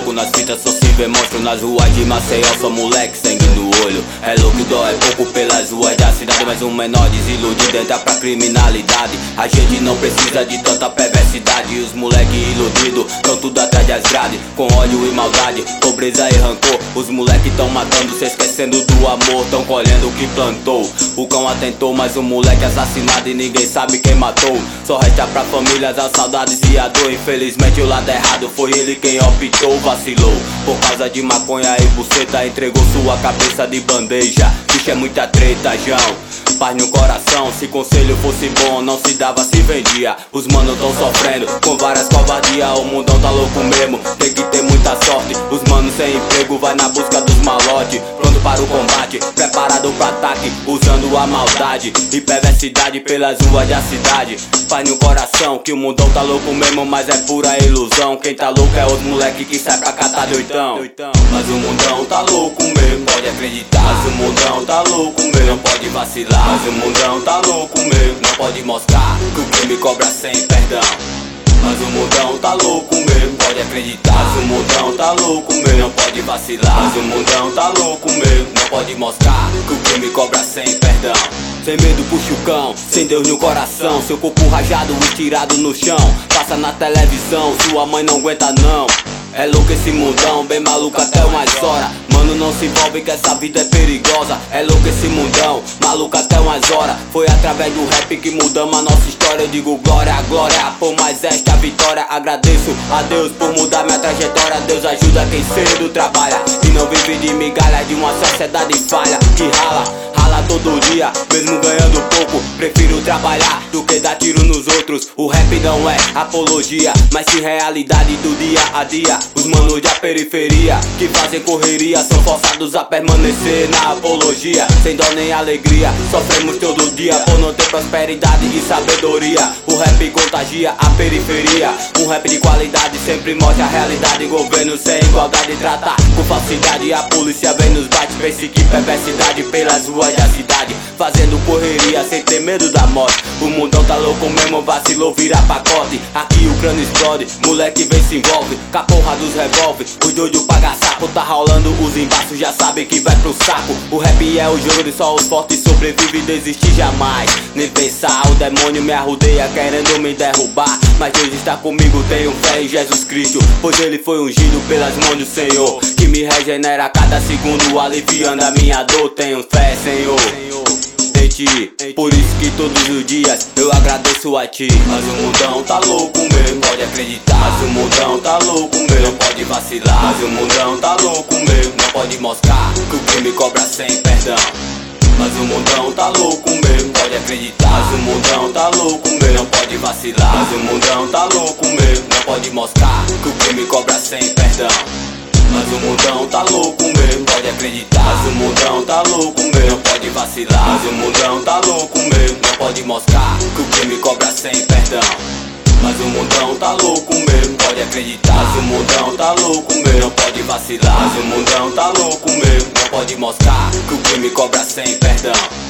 foco nas fitas, só se vê monstro nas ruas de Maceió. Sou moleque, sangue no olho, é louco, dói pouco pelas ruas da cidade. Mas um menor desiludido entra pra criminalidade. A gente não precisa de tanta perversidade. Os moleque iludido tão tudo atrás das grades, com ódio e maldade, pobreza e rancor. Os moleque tão matando, se esquecendo do amor. Tão colhendo o que plantou. O cão atentou, mas o moleque assassinado e ninguém sabe quem matou. Só resta pra famílias as saudades e a dor. Infelizmente o lado errado foi ele quem optou. Vacilou por causa de maconha e buceta, entregou sua cabeça de bandeja. Bicho, é muita treta, João. Paz no coração, se conselho fosse bom não se dava, se vendia. Os manos tão sofrendo com várias covardias. O mundão tá louco mesmo, tem que ter muita sorte. Os manos sem emprego vai na busca dos malotes, pronto para o combate, preparado pro ataque, usando a maldade e perversidade pelas ruas da cidade. Paz no coração, que o mundão tá louco mesmo, mas é pura ilusão. Quem tá louco é os moleque que sai pra catar doidão. Mas o mundão tá louco mesmo, pode acreditar. Mas o mundão tá louco mesmo, não pode vacilar. Mas o mundão tá louco mesmo, não pode mostrar que o crime cobra sem perdão. Mas o mundão tá louco mesmo, pode acreditar. Mas o mundão tá louco mesmo, não pode vacilar. Mas o mundão tá louco mesmo, não pode mostrar que o crime cobra sem perdão. Sem medo puxa o cão, sem Deus no coração. Seu corpo rajado e tirado no chão, passa na televisão, sua mãe não aguenta não. É louco esse mundão, bem maluco até umas horas. Mano, não se envolve que essa vida é perigosa. É louco esse mundão, maluco até umas horas. Foi através do rap que mudamos a nossa história. Eu digo glória, glória, por mais esta vitória. Agradeço a Deus por mudar minha trajetória. Deus ajuda quem cedo trabalha e não vive de migalhas de uma sociedade falha que rala todo dia, mesmo ganhando pouco. Prefiro trabalhar do que dar tiro nos outros. O rap não é apologia, mas sim realidade do dia a dia. Os manos da periferia que fazem correria são forçados a permanecer na apologia, sem dó nem alegria. Sofremos todo dia por não ter prosperidade e sabedoria. O rap contagia a periferia. Um rap de qualidade sempre mostra a realidade. Governo sem igualdade trata com falsidade. A polícia vem nos bate, perseguir perversidade pelas ruas da cidade, fazendo correria sem ter medo da morte. O mundão tá louco mesmo, vacilou, vira pacote. Aqui o crânio explode, moleque vem se envolve com a porra dos revólver. Os doidos paga saco, tá rolando os embaços, já sabe que vai pro saco. O rap é o jogo e só os fortes sobrevivem, desistir jamais. Nem pensar, o demônio me arrodeia querendo me derrubar, mas Deus está comigo, tenho fé em Jesus Cristo, pois ele foi ungido pelas mãos do Senhor, que me regenera a cada segundo, aliviando a minha dor. Tenho fé, Senhor, em ti, por isso que todos os dias eu agradeço a ti. Mas o mundão tá louco mesmo, pode acreditar. Mas o mundão tá louco mesmo, não pode vacilar. Mas o mundão tá louco mesmo, não pode mostrar que o crime cobra sem perdão. Mas o mundão tá louco mesmo, pode acreditar. Mas o mundão tá louco mesmo, não pode vacilar. Mas o mundão tá louco mesmo, não pode mostrar que o crime cobra sem perdão. Mas o mundão tá louco mesmo, pode acreditar. Mas o mundão tá louco mesmo, não pode vacilar. Mas o mundão tá louco mesmo, não pode mostrar que o crime cobra sem perdão. Mas o mundão tá louco mesmo, pode acreditar. Mas o mundão tá louco mesmo, não pode vacilar. Mas o mundão tá louco mesmo, não pode mostrar que o crime cobra sem perdão.